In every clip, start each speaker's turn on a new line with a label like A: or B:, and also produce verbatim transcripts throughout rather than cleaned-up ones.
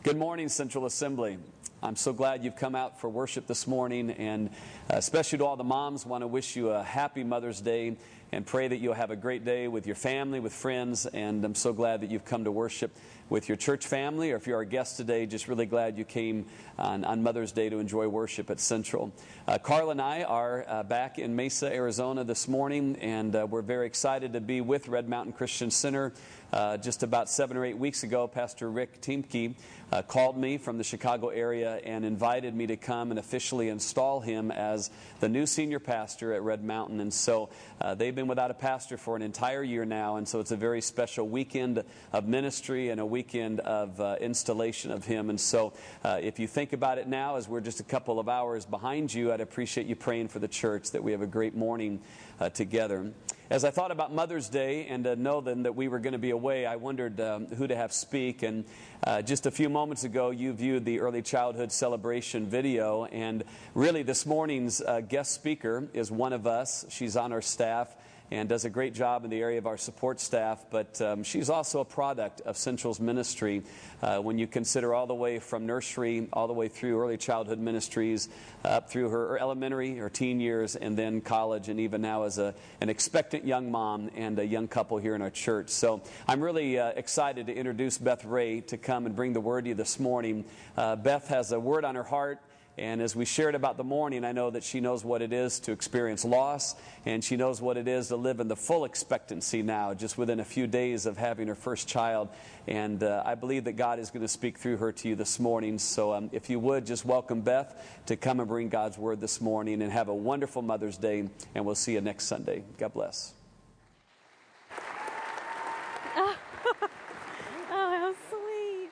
A: Good morning, Central Assembly. I'm so glad you've come out for worship this morning, and uh, especially to all the moms, want to wish you a happy Mother's Day and pray that you'll have a great day with your family, with friends, and I'm so glad that you've come to worship with your church family, or if you're our guest today, just really glad you came on, on Mother's Day to enjoy worship at Central. Uh, Carl and I are uh, back in Mesa, Arizona this morning, and uh, we're very excited to be with Red Mountain Christian Center. Uh, just about seven or eight weeks ago, Pastor Rick Tiemke uh, called me from the Chicago area and invited me to come and officially install him as the new senior pastor at Red Mountain. And so uh, they've been without a pastor for an entire year now, and so it's a very special weekend of ministry and a weekend of uh, installation of him. And so uh, if you think about it now, as we're just a couple of hours behind you, I'd appreciate you praying for the church that we have a great morning uh, together. As I thought about Mother's Day and uh, know then that we were going to be away, I wondered um, who to have speak. And uh, just a few moments ago, you viewed the early childhood celebration video. And really, this morning's uh, guest speaker is one of us. She's on our staff and does a great job in the area of our support staff, but um, she's also a product of Central's ministry uh, when you consider all the way from nursery, all the way through early childhood ministries, uh, up through her elementary, her teen years, and then college, and even now as a, an expectant young mom and a young couple here in our church. So I'm really uh, excited to introduce Beth Ray to come and bring the word to you this morning. Uh, Beth has a word on her heart. And as we shared about the morning, I know that she knows what it is to experience loss, and she knows what it is to live in the full expectancy now, just within a few days of having her first child. And uh, I believe that God is going to speak through her to you this morning. So um, if you would, just welcome Beth to come and bring God's word this morning, and have a wonderful Mother's Day, and we'll see you next Sunday. God bless.
B: Oh, how sweet.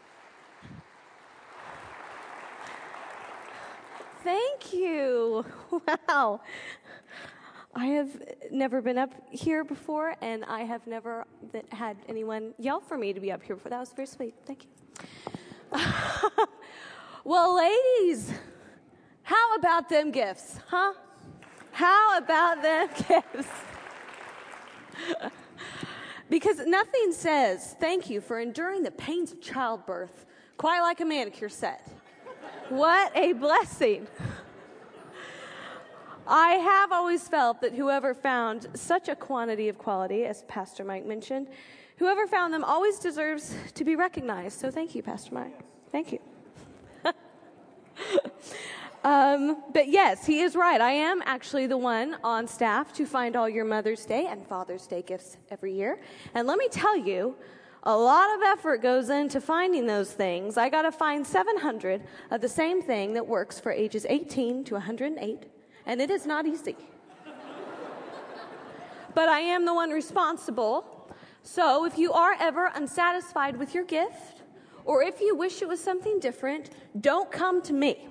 B: Thank you. Wow. I have never been up here before, and I have never had anyone yell for me to be up here before. That was very sweet. Thank you. Well, ladies, how about them gifts, huh? How about them gifts? Because nothing says thank you for enduring the pains of childbirth quite like a manicure set. What a blessing. I have always felt that whoever found such a quantity of quality, as Pastor Mike mentioned, whoever found them always deserves to be recognized. So thank you, Pastor Mike. Thank you. um, but yes, he is right. I am actually the one on staff to find all your Mother's Day and Father's Day gifts every year. And let me tell you, a lot of effort goes into finding those things. I got to find seven hundred of the same thing that works for ages eighteen to one hundred eight, and it is not easy. But I am the one responsible. So if you are ever unsatisfied with your gift, or if you wish it was something different, don't come to me.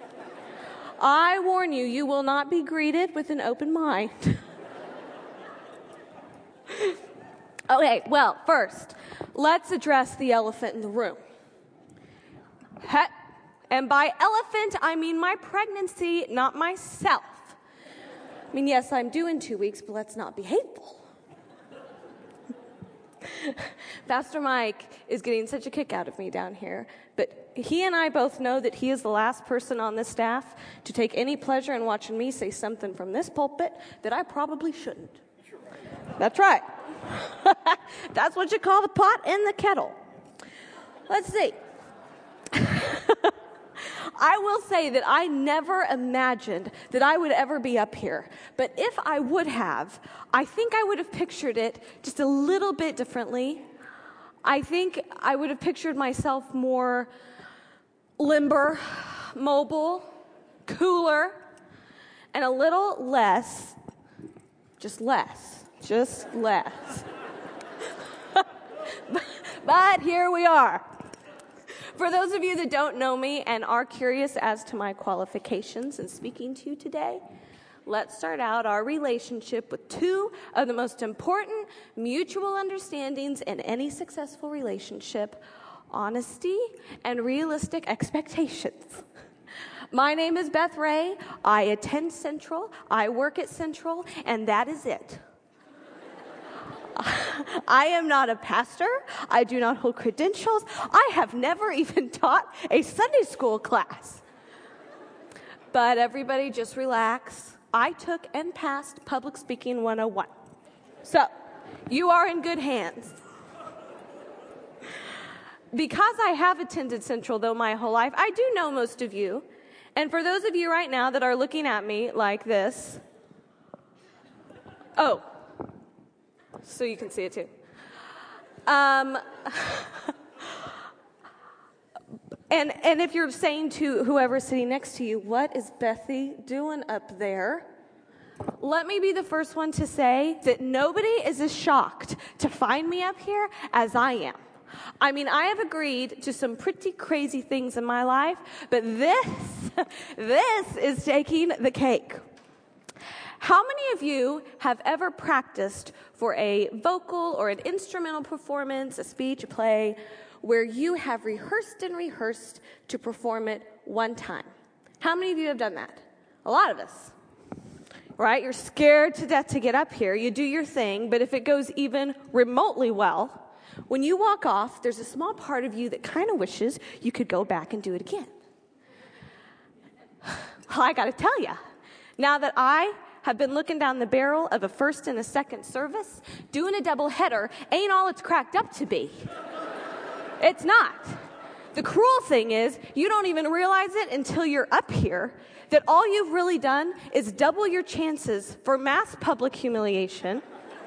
B: I warn you, you will not be greeted with an open mind. Okay, well, first, let's address the elephant in the room. He- and by elephant, I mean my pregnancy, not myself. I mean, yes, I'm due in two weeks, but let's not be hateful. Pastor Mike is getting such a kick out of me down here, but he and I both know that he is the last person on this staff to take any pleasure in watching me say something from this pulpit that I probably shouldn't. That's right. That's what you call the pot and the kettle. Let's see. I will say that I never imagined that I would ever be up here. But if I would have, I think I would have pictured it just a little bit differently. I think I would have pictured myself more limber, mobile, cooler, and a little less, just less. Just less. But here we are. For those of you that don't know me and are curious as to my qualifications in speaking to you today, let's start out our relationship with two of the most important mutual understandings in any successful relationship: honesty and realistic expectations. My name is Beth Ray. I attend Central. I work at Central, and that is it. I am not a pastor. I do not hold credentials. I have never even taught a Sunday school class. But everybody just relax. I took and passed Public Speaking one oh one. So, you are in good hands. Because I have attended Central, though, my whole life, I do know most of you. And for those of you right now that are looking at me like this, oh, so you can see it too. Um, and, and if you're saying to whoever's sitting next to you, what is Bethy doing up there? Let me be the first one to say that nobody is as shocked to find me up here as I am. I mean, I have agreed to some pretty crazy things in my life, but this, this is taking the cake. How many of you have ever practiced for a vocal or an instrumental performance, a speech, a play, where you have rehearsed and rehearsed to perform it one time? How many of you have done that? A lot of us. Right? You're scared to death to get up here. You do your thing, but if it goes even remotely well, when you walk off, there's a small part of you that kind of wishes you could go back and do it again. Well, I got to tell you, now that I have been looking down the barrel of a first and a second service, doing a double header ain't all it's cracked up to be. It's not. The cruel thing is, you don't even realize it until you're up here, that all you've really done is double your chances for mass public humiliation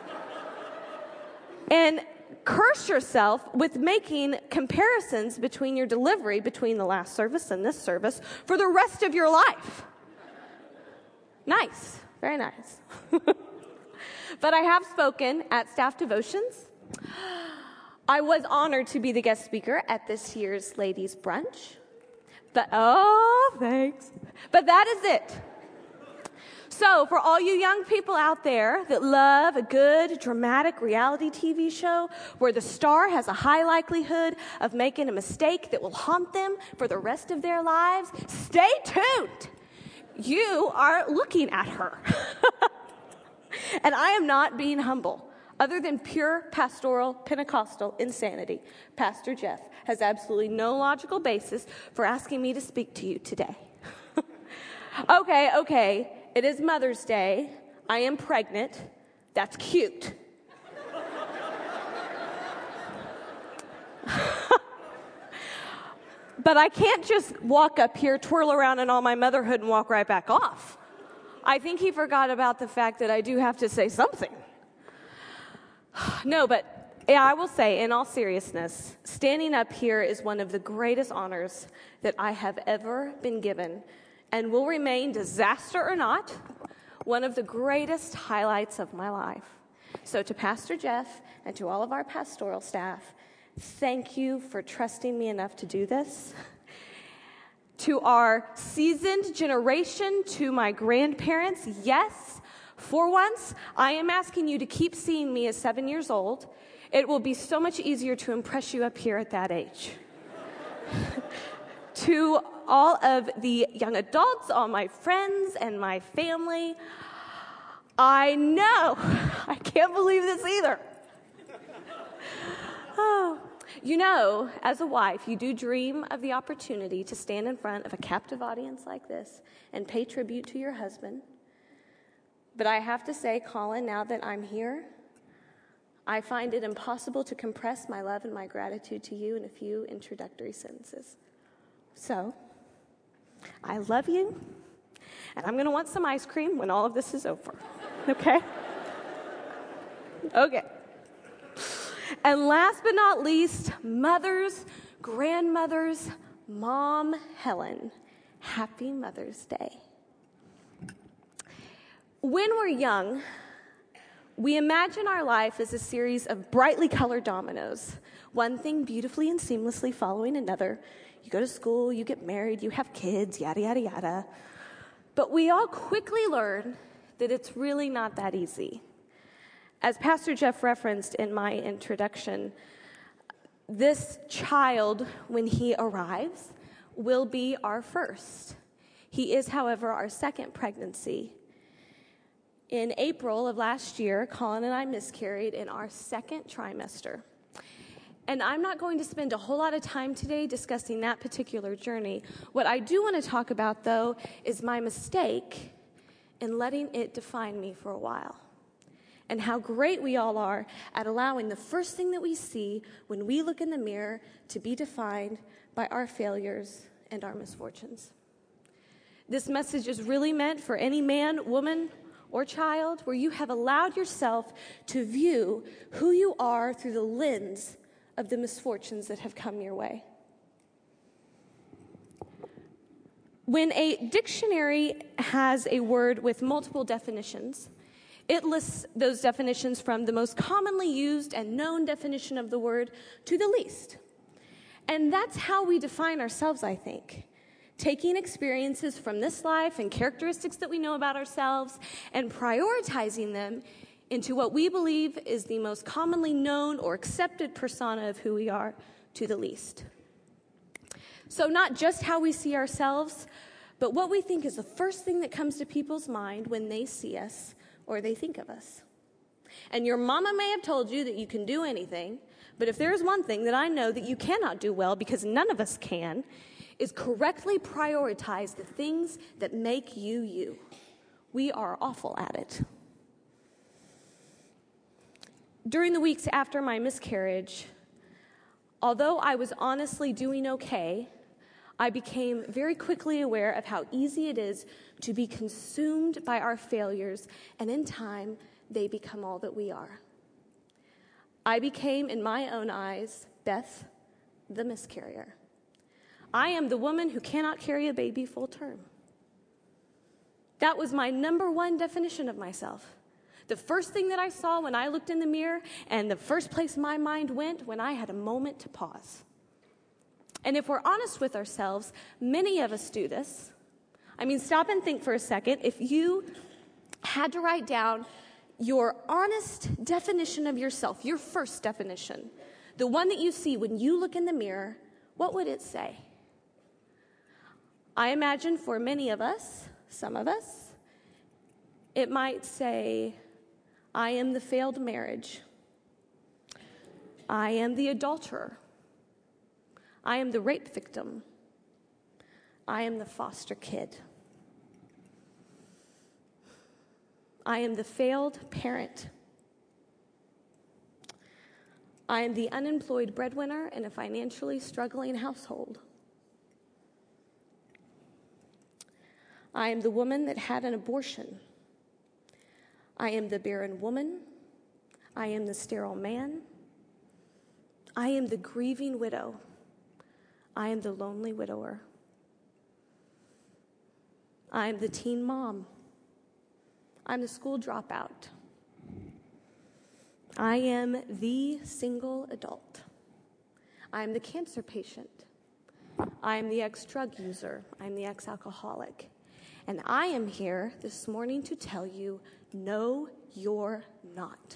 B: and curse yourself with making comparisons between your delivery between the last service and this service for the rest of your life. Nice. Very nice. But I have spoken at staff devotions. I was honored to be the guest speaker at this year's ladies' brunch. But, oh, thanks. But that is it. So, for all you young people out there that love a good, dramatic reality T V show where the star has a high likelihood of making a mistake that will haunt them for the rest of their lives, stay tuned. You are looking at her. And I am not being humble. Other than pure pastoral Pentecostal insanity, Pastor Jeff has absolutely no logical basis for asking me to speak to you today. Okay, okay. It is Mother's Day. I am pregnant. That's cute. But I can't just walk up here, twirl around in all my motherhood, and walk right back off. I think he forgot about the fact that I do have to say something. No, but yeah, I will say, in all seriousness, standing up here is one of the greatest honors that I have ever been given, and will remain, disaster or not, one of the greatest highlights of my life. So to Pastor Jeff and to all of our pastoral staff, thank you for trusting me enough to do this. To our seasoned generation, to my grandparents, yes, for once, I am asking you to keep seeing me as seven years old. It will be so much easier to impress you up here at that age. To all of the young adults, all my friends and my family, I know, I can't believe this either. Oh, you know, as a wife, you do dream of the opportunity to stand in front of a captive audience like this and pay tribute to your husband. But I have to say, Colin, now that I'm here, I find it impossible to compress my love and my gratitude to you in a few introductory sentences. So, I love you, and I'm going to want some ice cream when all of this is over. Okay? Okay. And last but not least, mothers, grandmothers, Mom Helen, happy Mother's Day. When we're young, we imagine our life as a series of brightly colored dominoes, one thing beautifully and seamlessly following another. You go to school, you get married, you have kids, yada, yada, yada. But we all quickly learn that it's really not that easy. As Pastor Jeff referenced in my introduction, this child, when he arrives, will be our first. He is, however, our second pregnancy. In April of last year, Colin and I miscarried in our second trimester. And I'm not going to spend a whole lot of time today discussing that particular journey. What I do want to talk about, though, is my mistake in letting it define me for a while. And how great we all are at allowing the first thing that we see when we look in the mirror to be defined by our failures and our misfortunes. This message is really meant for any man, woman, or child where you have allowed yourself to view who you are through the lens of the misfortunes that have come your way. When a dictionary has a word with multiple definitions, it lists those definitions from the most commonly used and known definition of the word to the least. And that's how we define ourselves, I think. Taking experiences from this life and characteristics that we know about ourselves and prioritizing them into what we believe is the most commonly known or accepted persona of who we are to the least. So not just how we see ourselves, but what we think is the first thing that comes to people's mind when they see us or they think of us. And your mama may have told you that you can do anything, but if there's one thing that I know that you cannot do well, because none of us can, is correctly prioritize the things that make you you. We are awful at it. During the weeks after my miscarriage, although I was honestly doing okay, I became very quickly aware of how easy it is to be consumed by our failures, and in time, they become all that we are. I became, in my own eyes, Beth, the miscarrier. I am the woman who cannot carry a baby full term. That was my number one definition of myself. The first thing that I saw when I looked in the mirror, and the first place my mind went when I had a moment to pause. And if we're honest with ourselves, many of us do this. I mean, stop and think for a second. If you had to write down your honest definition of yourself, your first definition, the one that you see when you look in the mirror, what would it say? I imagine for many of us, some of us, it might say, I am the failed marriage. I am the adulterer. I am the rape victim. I am the foster kid. I am the failed parent. I am the unemployed breadwinner in a financially struggling household. I am the woman that had an abortion. I am the barren woman. I am the sterile man. I am the grieving widow. I am the lonely widower. I am the teen mom. I'm the school dropout. I am the single adult. I am the cancer patient. I am the ex-drug user. I am the ex-alcoholic. And I am here this morning to tell you, no, you're not.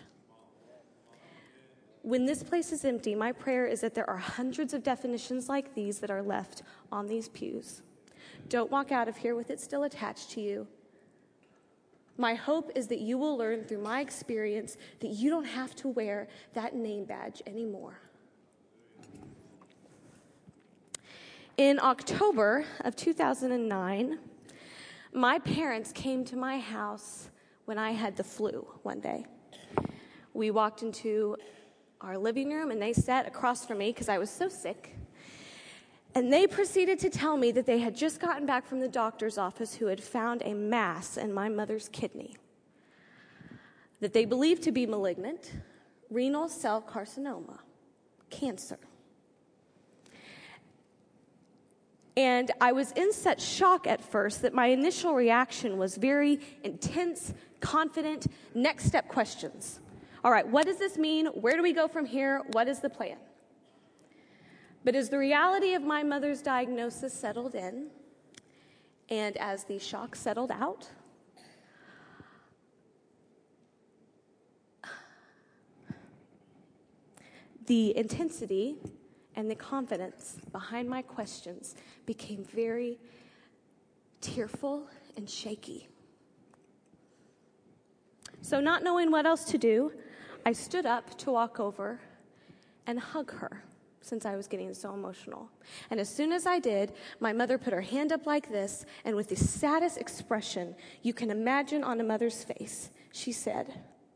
B: When this place is empty, my prayer is that there are hundreds of definitions like these that are left on these pews. Don't walk out of here with it still attached to you. My hope is that you will learn through my experience that you don't have to wear that name badge anymore. In October of two thousand nine, my parents came to my house when I had the flu one day. We walked into our living room and they sat across from me because I was so sick. And they proceeded to tell me that they had just gotten back from the doctor's office who had found a mass in my mother's kidney that they believed to be malignant, renal cell carcinoma, cancer. And I was in such shock at first that my initial reaction was very intense, confident, next step questions. All right, what does this mean? Where do we go from here? What is the plan? But as the reality of my mother's diagnosis settled in, and as the shock settled out, the intensity and the confidence behind my questions became very tearful and shaky. So not knowing what else to do, I stood up to walk over and hug her, since I was getting so emotional. And as soon as I did, my mother put her hand up like this, and with the saddest expression you can imagine on a mother's face, she said,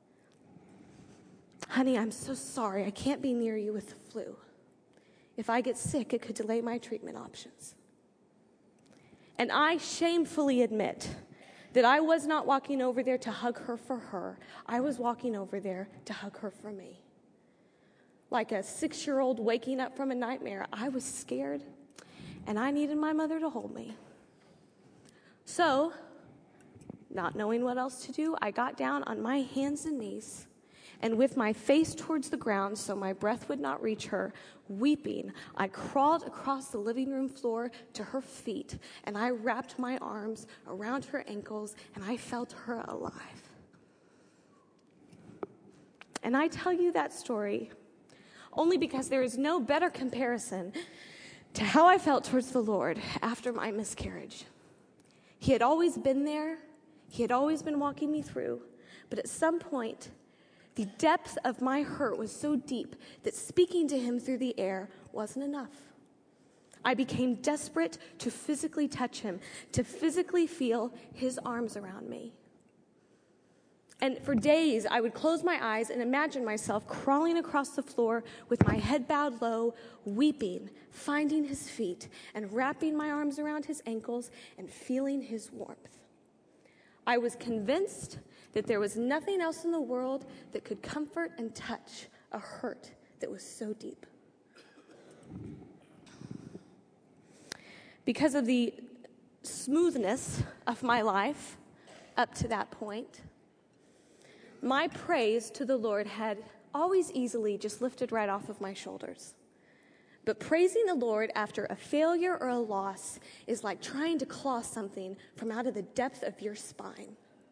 B: "Honey, I'm so sorry. I can't be near you with the flu. If I get sick, it could delay my treatment options." And I shamefully admit that I was not walking over there to hug her for her. I was walking over there to hug her for me. Like a six-year-old waking up from a nightmare, I was scared, and I needed my mother to hold me. So, not knowing what else to do, I got down on my hands and knees, and with my face towards the ground so my breath would not reach her, weeping, I crawled across the living room floor to her feet, and I wrapped my arms around her ankles, and I felt her alive. And I tell you that story only because there is no better comparison to how I felt towards the Lord after my miscarriage. He had always been there. He had always been walking me through. But at some point, the depth of my hurt was so deep that speaking to him through the air wasn't enough. I became desperate to physically touch him, to physically feel his arms around me. And for days, I would close my eyes and imagine myself crawling across the floor with my head bowed low, weeping, finding his feet, and wrapping my arms around his ankles and feeling his warmth. I was convinced that there was nothing else in the world that could comfort and touch a hurt that was so deep. Because of the smoothness of my life up to that point, my praise to the Lord had always easily just lifted right off of my shoulders. But praising the Lord after a failure or a loss is like trying to claw something from out of the depth of your spine.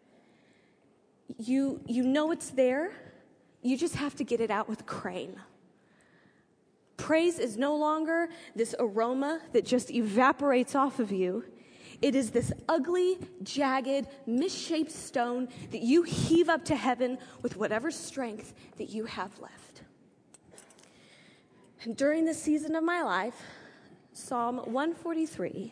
B: You, you know it's there. You just have to get it out with a crane. Praise is no longer this aroma that just evaporates off of you. It is this ugly, jagged, misshaped stone that you heave up to heaven with whatever strength that you have left. And during this season of my life, Psalm one forty-three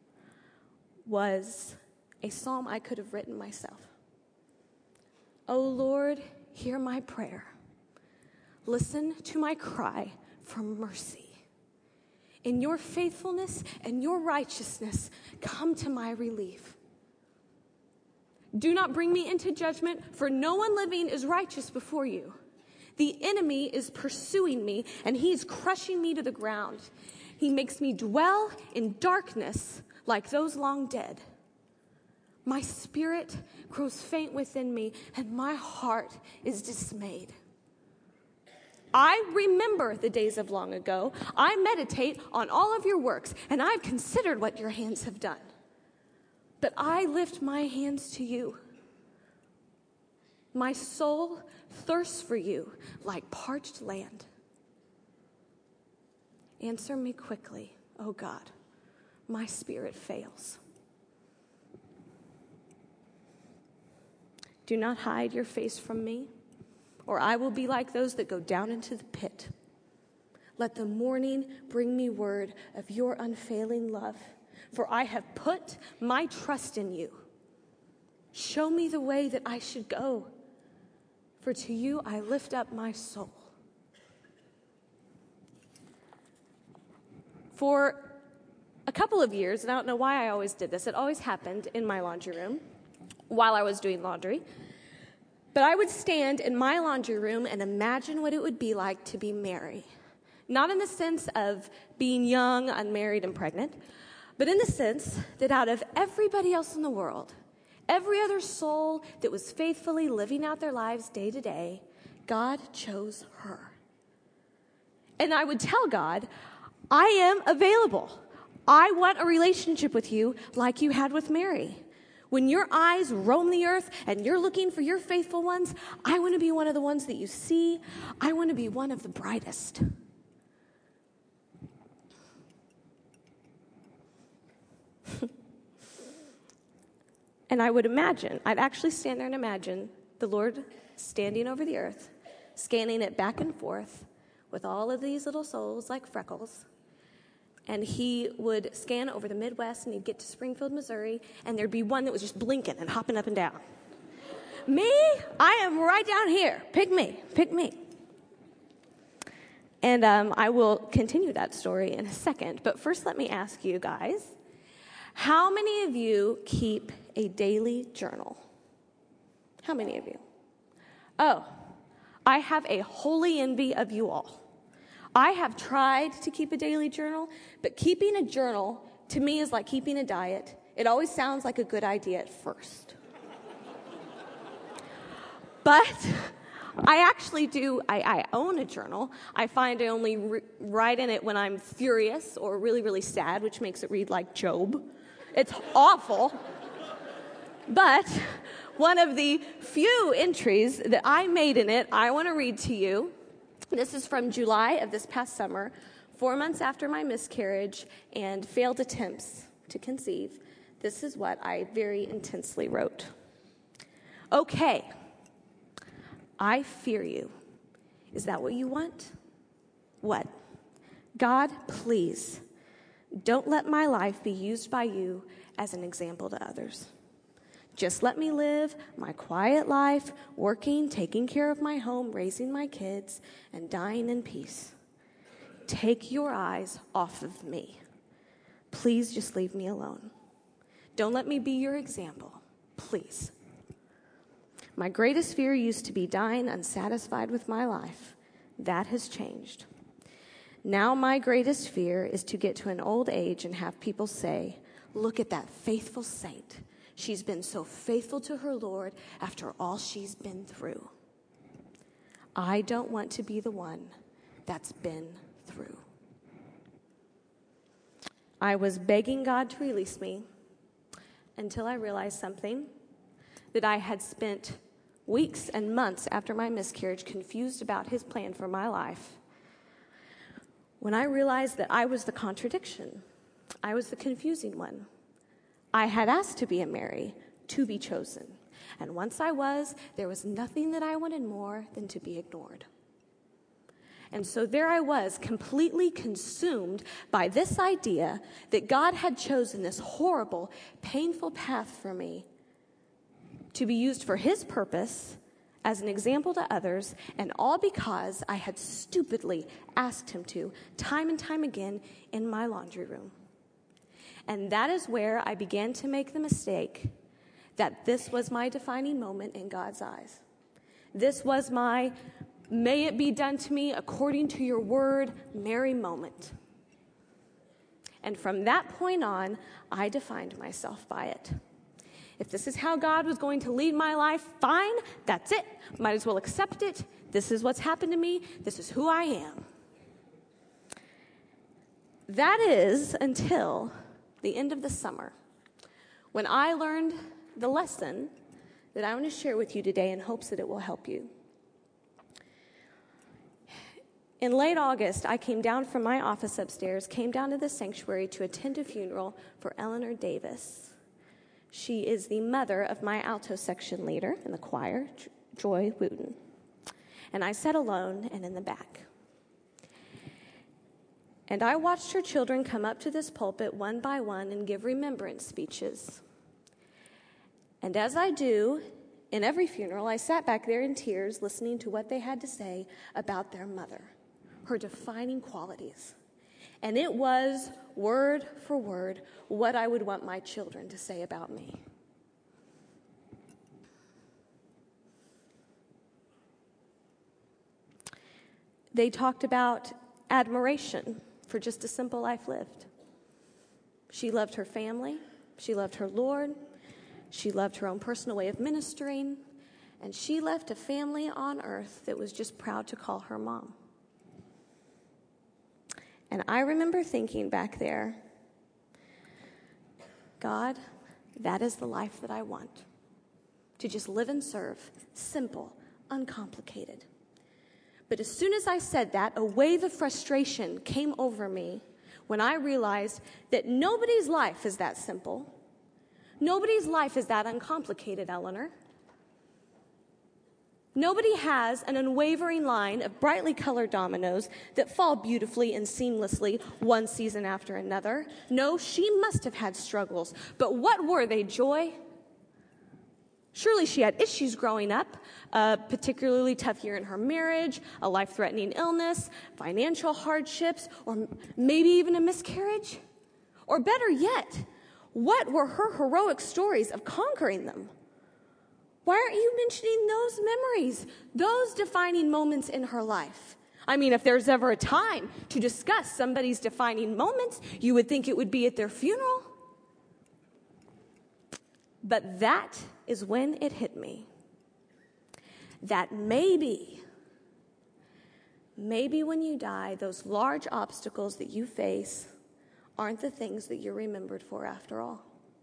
B: was a psalm I could have written myself. O Lord, hear my prayer. Listen to my cry for mercy. In your faithfulness and your righteousness, come to my relief. Do not bring me into judgment, for no one living is righteous before you. The enemy is pursuing me, and he is crushing me to the ground. He makes me dwell in darkness like those long dead. My spirit grows faint within me, and my heart is dismayed. I remember the days of long ago. I meditate on all of your works, and I've considered what your hands have done. But I lift my hands to you. My soul thirsts for you like parched land. Answer me quickly, O God. My spirit fails. Do not hide your face from me, or I will be like those that go down into the pit. Let the morning bring me word of your unfailing love, for I have put my trust in you. Show me the way that I should go, for to you I lift up my soul. For a couple of years, and I don't know why I always did this, it always happened in my laundry room while I was doing laundry. But I would stand in my laundry room and imagine what it would be like to be Mary. Not in the sense of being young, unmarried, and pregnant, but in the sense that out of everybody else in the world, every other soul that was faithfully living out their lives day to day, God chose her. And I would tell God, I am available. I want a relationship with you like you had with Mary. When your eyes roam the earth and you're looking for your faithful ones, I want to be one of the ones that you see. I want to be one of the brightest. And I would imagine, I'd actually stand there and imagine the Lord standing over the earth, scanning it back and forth with all of these little souls like freckles. And he would scan over the Midwest, and he'd get to Springfield, Missouri, and there'd be one that was just blinking and hopping up and down. Me? I am right down here. Pick me. Pick me. And um, I will continue that story in a second. But first, let me ask you guys, how many of you keep a daily journal? How many of you? Oh, I have a holy envy of you all. I have tried to keep a daily journal, but keeping a journal to me is like keeping a diet. It always sounds like a good idea at first. But I actually do, I, I own a journal. I find I only re- write in it when I'm furious or really, really sad, which makes it read like Job. It's awful. But one of the few entries that I made in it, I want to read to you. This is from July of this past summer, four months after my miscarriage and failed attempts to conceive. This is what I very intensely wrote. Okay, I fear you. Is that what you want? What? God, please, don't let my life be used by you as an example to others. Just let me live my quiet life, working, taking care of my home, raising my kids, and dying in peace. Take your eyes off of me. Please just leave me alone. Don't let me be your example, please. My greatest fear used to be dying unsatisfied with my life. That has changed. Now my greatest fear is to get to an old age and have people say, look at that faithful saint. She's been so faithful to her Lord after all she's been through. I don't want to be the one that's been through. I was begging God to release me until I realized something, that I had spent weeks and months after my miscarriage confused about his plan for my life. When I realized that I was the contradiction, I was the confusing one. I had asked to be a Mary, to be chosen. And once I was, there was nothing that I wanted more than to be ignored. And so there I was, completely consumed by this idea that God had chosen this horrible, painful path for me to be used for his purpose as an example to others, and all because I had stupidly asked him to, time and time again, in my laundry room. And that is where I began to make the mistake that this was my defining moment in God's eyes. This was my, may it be done to me according to your word, Mary moment. And from that point on, I defined myself by it. If this is how God was going to lead my life, fine, that's it. Might as well accept it. This is what's happened to me. This is who I am. That is until the end of the summer, when I learned the lesson that I want to share with you today in hopes that it will help you. In late August, I came down from my office upstairs, came down to the sanctuary to attend a funeral for Eleanor Davis. She is the mother of my alto section leader in the choir, Joy Wooten. And I sat alone and in the back. And I watched her children come up to this pulpit one by one and give remembrance speeches. And as I do in every funeral, I sat back there in tears listening to what they had to say about their mother, her defining qualities. And it was, word for word, what I would want my children to say about me. They talked about admiration for just a simple life lived. She loved her family. She loved her Lord. She loved her own personal way of ministering. And she left a family on earth that was just proud to call her mom. And I remember thinking back there, God, that is the life that I want. To just live and serve, simple, uncomplicated. But as soon as I said that, a wave of frustration came over me when I realized that nobody's life is that simple. Nobody's life is that uncomplicated, Eleanor. Nobody has an unwavering line of brightly colored dominoes that fall beautifully and seamlessly one season after another. No, she must have had struggles. But what were they, Joy? Surely she had issues growing up, a particularly tough year in her marriage, a life-threatening illness, financial hardships, or maybe even a miscarriage. Or better yet, what were her heroic stories of conquering them? Why aren't you mentioning those memories, those defining moments in her life? I mean, if there's ever a time to discuss somebody's defining moments, you would think it would be at their funeral. But that is when it hit me. That maybe, maybe when you die, those large obstacles that you face aren't the things that you're remembered for after all.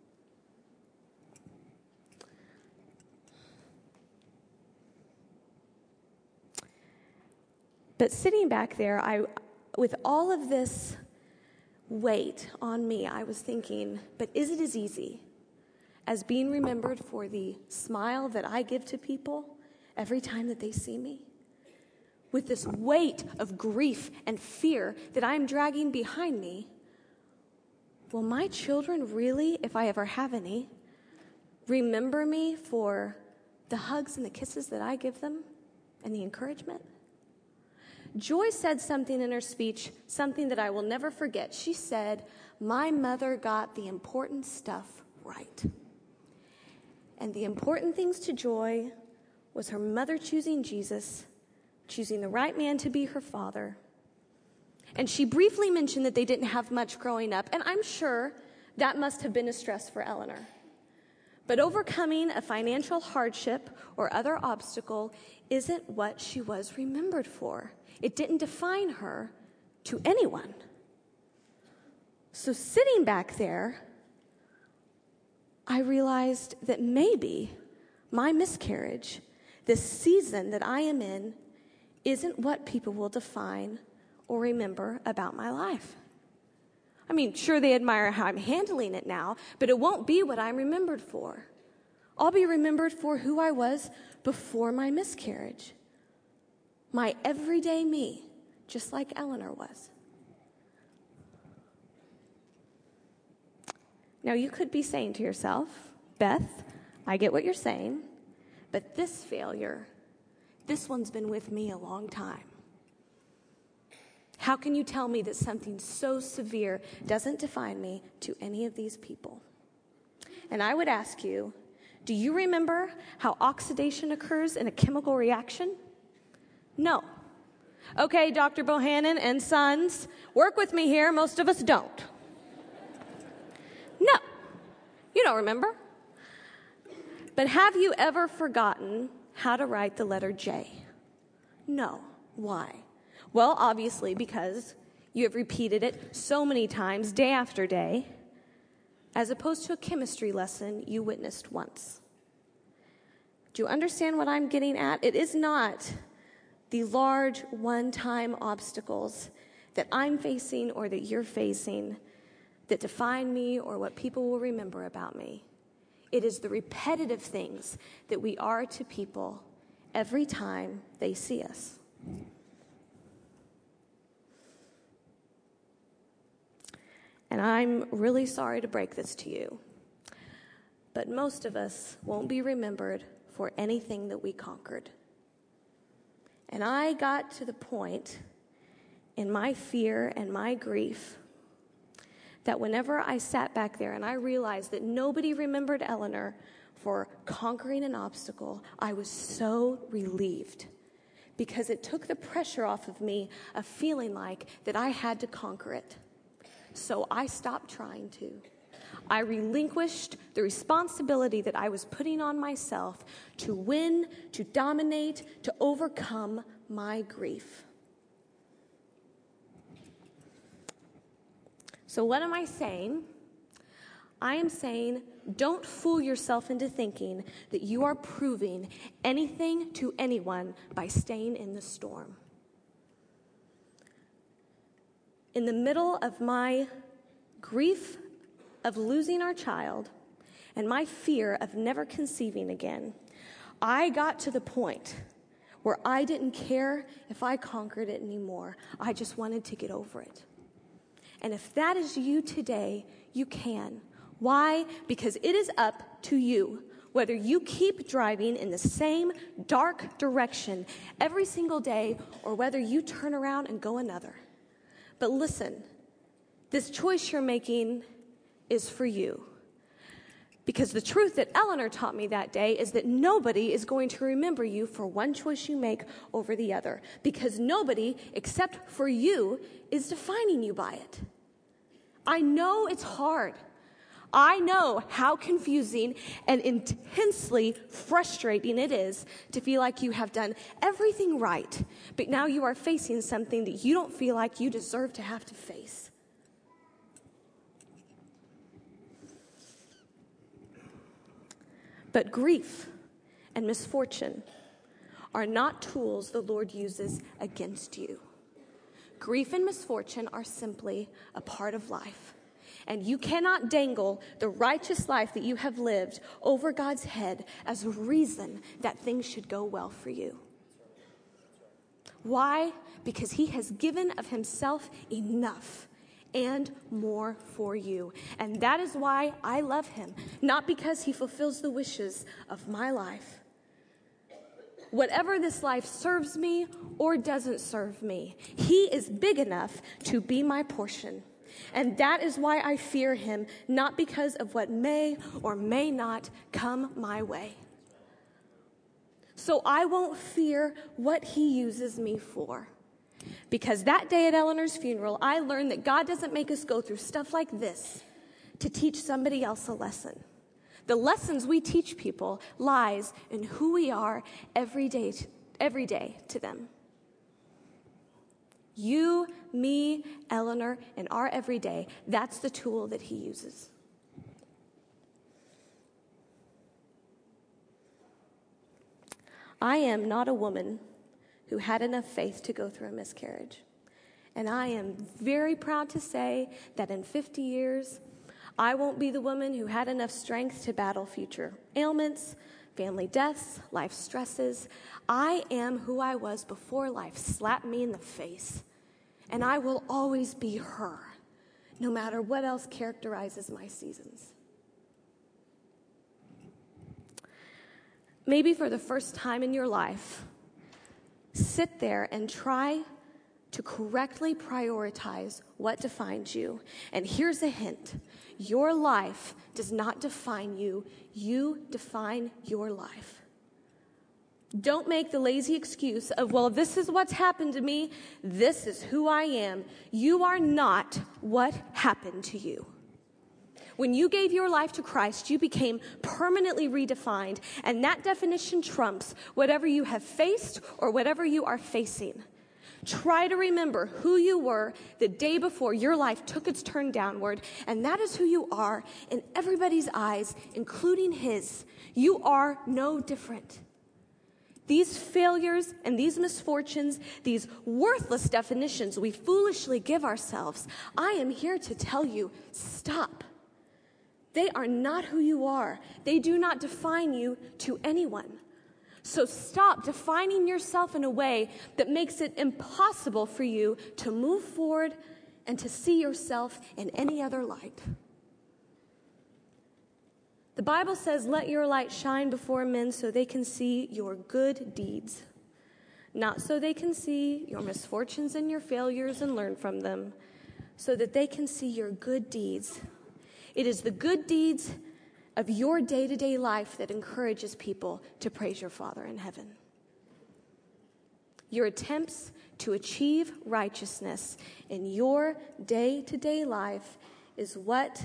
B: But sitting back there, I, with all of this weight on me, I was thinking, but is it as easy as being remembered for the smile that I give to people every time that they see me? With this weight of grief and fear that I'm dragging behind me, will my children really, if I ever have any, remember me for the hugs and the kisses that I give them and the encouragement? Joy said something in her speech, something that I will never forget. She said, "My mother got the important stuff right." And the important things to Joy was her mother choosing Jesus, choosing the right man to be her father. And she briefly mentioned that they didn't have much growing up, and I'm sure that must have been a stress for Eleanor. But overcoming a financial hardship or other obstacle isn't what she was remembered for. It didn't define her to anyone. So sitting back there, I realized that maybe my miscarriage, this season that I am in, isn't what people will define or remember about my life. I mean, sure, they admire how I'm handling it now, but it won't be what I'm remembered for. I'll be remembered for who I was before my miscarriage. My everyday me, just like Eleanor was. Now, you could be saying to yourself, Beth, I get what you're saying, but this failure, this one's been with me a long time. How can you tell me that something so severe doesn't define me to any of these people? And I would ask you, do you remember how oxidation occurs in a chemical reaction? No. Okay, Doctor Bohannon and Sons, work with me here. Most of us don't. No, you don't remember. But have you ever forgotten how to write the letter J? No. Why? Well, obviously because you have repeated it so many times, day after day, as opposed to a chemistry lesson you witnessed once. Do you understand what I'm getting at? It is not the large one-time obstacles that I'm facing or that you're facing that define me or what people will remember about me. It is the repetitive things that we are to people every time they see us. And I'm really sorry to break this to you, but most of us won't be remembered for anything that we conquered. And I got to the point in my fear and my grief that whenever I sat back there and I realized that nobody remembered Eleanor for conquering an obstacle, I was so relieved because it took the pressure off of me of feeling like that I had to conquer it. So I stopped trying to. I relinquished the responsibility that I was putting on myself to win, to dominate, to overcome my grief. So what am I saying? I am saying don't fool yourself into thinking that you are proving anything to anyone by staying in the storm. In the middle of my grief of losing our child and my fear of never conceiving again, I got to the point where I didn't care if I conquered it anymore. I just wanted to get over it. And if that is you today, you can. Why? Because it is up to you whether you keep driving in the same dark direction every single day or whether you turn around and go another. But listen, this choice you're making is for you. Because the truth that Eleanor taught me that day is that nobody is going to remember you for one choice you make over the other. Because nobody, except for you, is defining you by it. I know it's hard. I know how confusing and intensely frustrating it is to feel like you have done everything right, but now you are facing something that you don't feel like you deserve to have to face. But grief and misfortune are not tools the Lord uses against you. Grief and misfortune are simply a part of life. And you cannot dangle the righteous life that you have lived over God's head as a reason that things should go well for you. Why? Because he has given of himself enough and more for you. And that is why I love him, not because he fulfills the wishes of my life. Whatever this life serves me or doesn't serve me, he is big enough to be my portion. And that is why I fear him, not because of what may or may not come my way. So I won't fear what he uses me for. Because that day at Eleanor's funeral, I learned that God doesn't make us go through stuff like this to teach somebody else a lesson. The lessons we teach people lies in who we are every day, to, every day to them. You, me, Eleanor, and our everyday, that's the tool that he uses. I am not a woman who had enough faith to go through a miscarriage. And I am very proud to say that in fifty years, I won't be the woman who had enough strength to battle future ailments, family deaths, life stresses. I am who I was before life slapped me in the face. And I will always be her, no matter what else characterizes my seasons. Maybe for the first time in your life, sit there and try to correctly prioritize what defines you. And here's a hint. Your life does not define you. You define your life. Don't make the lazy excuse of, well, this is what's happened to me. This is who I am. You are not what happened to you. When you gave your life to Christ, you became permanently redefined, and that definition trumps whatever you have faced or whatever you are facing. Try to remember who you were the day before your life took its turn downward, and that is who you are in everybody's eyes, including his. You are no different. These failures and these misfortunes, these worthless definitions we foolishly give ourselves, I am here to tell you, stop. They are not who you are. They do not define you to anyone. So stop defining yourself in a way that makes it impossible for you to move forward and to see yourself in any other light. The Bible says, let your light shine before men so they can see your good deeds. Not so they can see your misfortunes and your failures and learn from them, so that they can see your good deeds. It is the good deeds of your day-to-day life that encourages people to praise your Father in heaven. Your attempts to achieve righteousness in your day-to-day life is what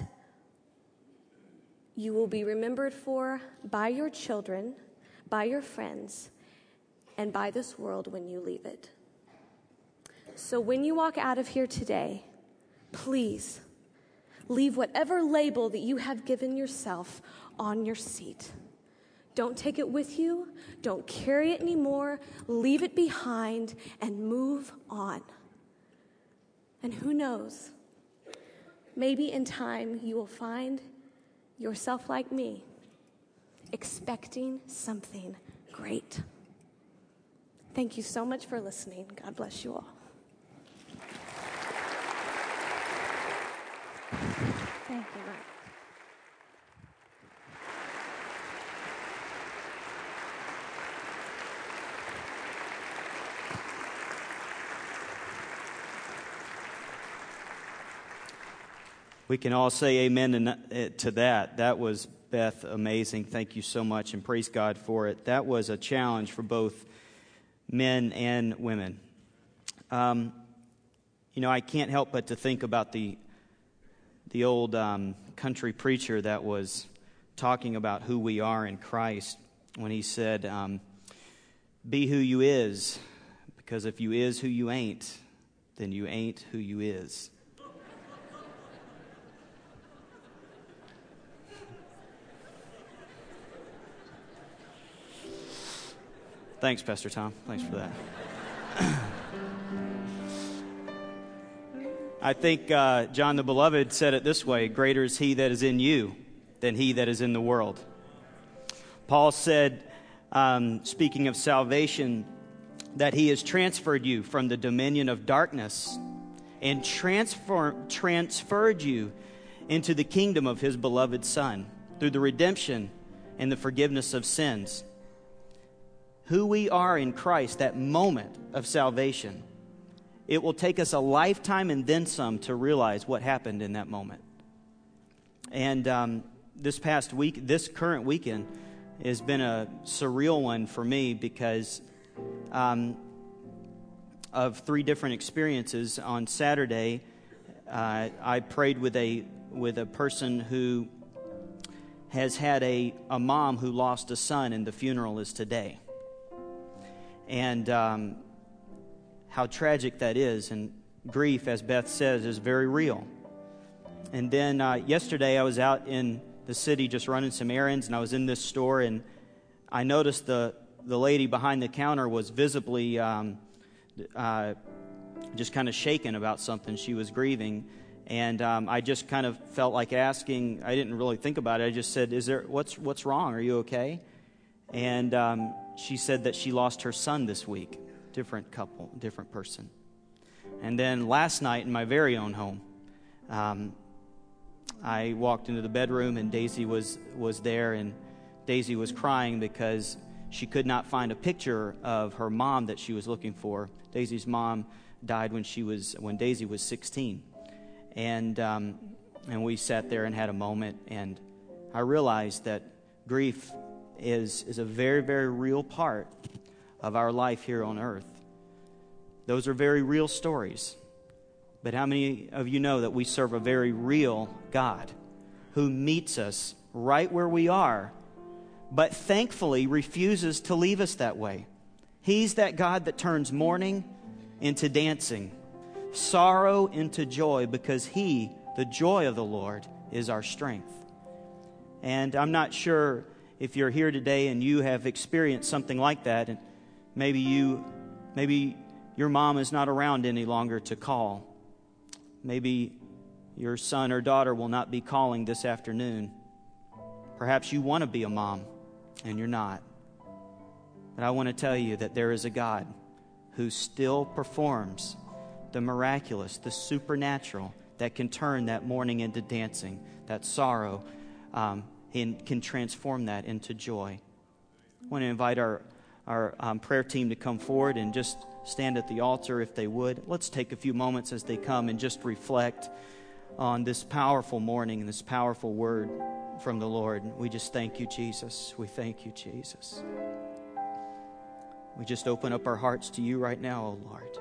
B: you will be remembered for by your children, by your friends, and by this world when you leave it. So when you walk out of here today, please leave whatever label that you have given yourself on your seat. Don't take it with you. Don't carry it anymore. Leave it behind and move on. And who knows? Maybe in time you will find yourself like me, expecting something great. Thank you so much for listening. God bless you all. Thank you, Matt.
C: We can all say amen to that. That was, Beth, amazing. Thank you so much, and praise God for it. That was a challenge for both men and women. Um, you know, I can't help but to think about the the old um, country preacher that was talking about who we are in Christ when he said, um, be who you is, because if you is who you ain't, then you ain't who you is. Thanks, Pastor Tom. Thanks for that. I think uh, John the Beloved said it this way, greater is he that is in you than he that is in the world. Paul said, um, speaking of salvation, that he has transferred you from the dominion of darkness and transfer, transferred you into the kingdom of his beloved Son through the redemption and the forgiveness of sins. Who we are in Christ, that moment of salvation, it will take us a lifetime and then some to realize what happened in that moment. And um, this past week, this current weekend, has been a surreal one for me because um, of three different experiences. On Saturday, uh, I prayed with a with a person who has had a, a mom who lost a son, and the funeral is today. And um, how tragic that is. And grief, as Beth says, is very real. And then uh, yesterday I was out in the city just running some errands, and I was in this store, and I noticed the, the lady behind the counter was visibly um, uh, just kind of shaken about something. She was grieving. And um, I just kind of felt like asking, I didn't really think about it. I just said, "Is there what's what's wrong? Are you okay?" And um, she said that she lost her son this week. Different couple, different person. And then last night in my very own home, um, I walked into the bedroom and Daisy was, was there, and Daisy was crying because she could not find a picture of her mom that she was looking for. Daisy's mom died when she was when Daisy was sixteen. And um, and we sat there and had a moment, and I realized that grief is is a very, very real part of our life here on earth. Those are very real stories. But how many of you know that we serve a very real God who meets us right where we are, but thankfully refuses to leave us that way? He's that God that turns mourning into dancing, sorrow into joy, because He, the joy of the Lord, is our strength. And I'm not sure if you're here today and you have experienced something like that, and maybe you, maybe your mom is not around any longer to call. Maybe your son or daughter will not be calling this afternoon. Perhaps you want to be a mom and you're not. But I want to tell you that there is a God who still performs the miraculous, the supernatural, that can turn that mourning into dancing, that sorrow, um, and can transform that into joy. I want to invite our, our um, prayer team to come forward and just stand at the altar if they would. Let's take a few moments as they come and just reflect on this powerful morning and this powerful word from the Lord. We just thank you, Jesus. We thank you, Jesus. We just open up our hearts to you right now, oh Lord.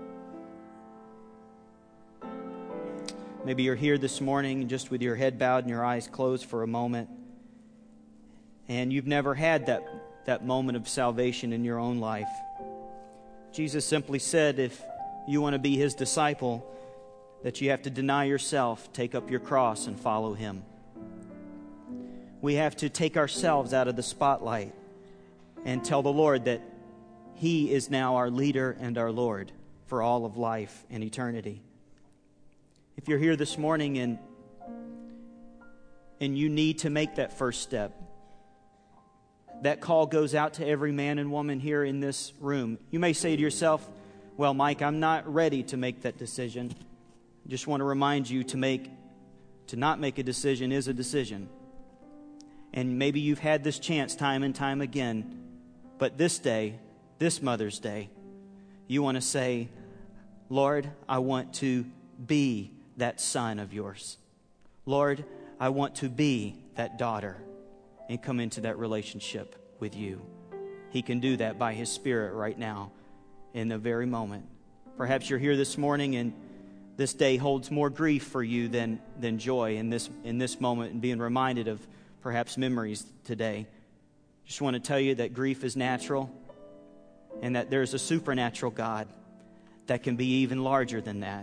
C: Maybe you're here this morning just with your head bowed and your eyes closed for a moment, and you've never had that, that moment of salvation in your own life. Jesus simply said if you want to be His disciple, that you have to deny yourself, take up your cross, and follow Him. We have to take ourselves out of the spotlight and tell the Lord that He is now our leader and our Lord for all of life and eternity. If you're here this morning and and you need to make that first step, that call goes out to every man and woman here in this room. You may say to yourself, well, Mike, I'm not ready to make that decision. I just want to remind you to make, to not make a decision is a decision. And maybe you've had this chance time and time again, but this day, this Mother's Day, you want to say, Lord, I want to be that son of yours. Lord, I want to be that daughter and come into that relationship with you. He can do that by His Spirit right now in the very moment. Perhaps you're here this morning and this day holds more grief for you than, than joy in this, in this moment, and being reminded of perhaps memories today. Just want to tell you that grief is natural and that there's a supernatural God that can be even larger than that.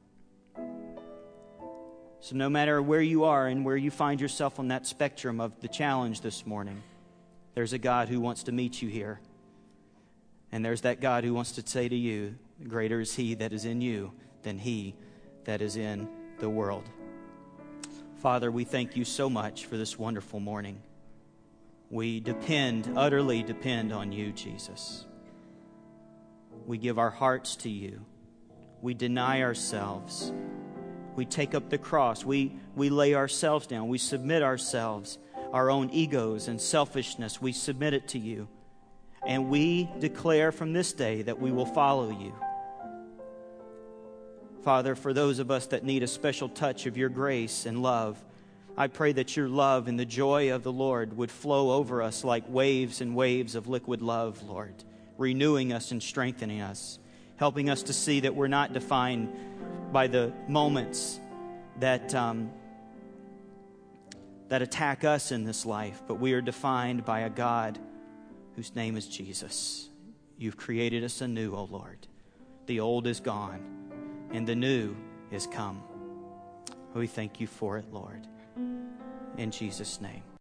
C: So no matter where you are and where you find yourself on that spectrum of the challenge this morning, there's a God who wants to meet you here. And there's that God who wants to say to you, greater is He that is in you than he that is in the world. Father, we thank you so much for this wonderful morning. We depend, utterly depend on you, Jesus. We give our hearts to you. We deny ourselves. We take up the cross. We, we lay ourselves down. We submit ourselves, our own egos and selfishness. We submit it to you. And we declare from this day that we will follow you. Father, for those of us that need a special touch of your grace and love, I pray that your love and the joy of the Lord would flow over us like waves and waves of liquid love, Lord, renewing us and strengthening us, helping us to see that we're not defined by the moments that um, that attack us in this life, but we are defined by a God whose name is Jesus. You've created us anew, O Lord. The old is gone, and the new is come. We thank you for it, Lord. In Jesus' name.